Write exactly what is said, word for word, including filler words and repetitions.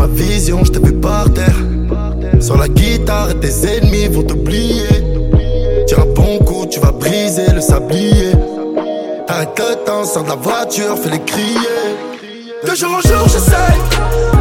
ma vision, je t'ai vu par terre. Sur la guitare et tes ennemis vont t'oublier. Tire un bon coup, tu vas briser le sablier. Arrête le temps, sors de la voiture, fais-les crier. De jour en jour j'essaye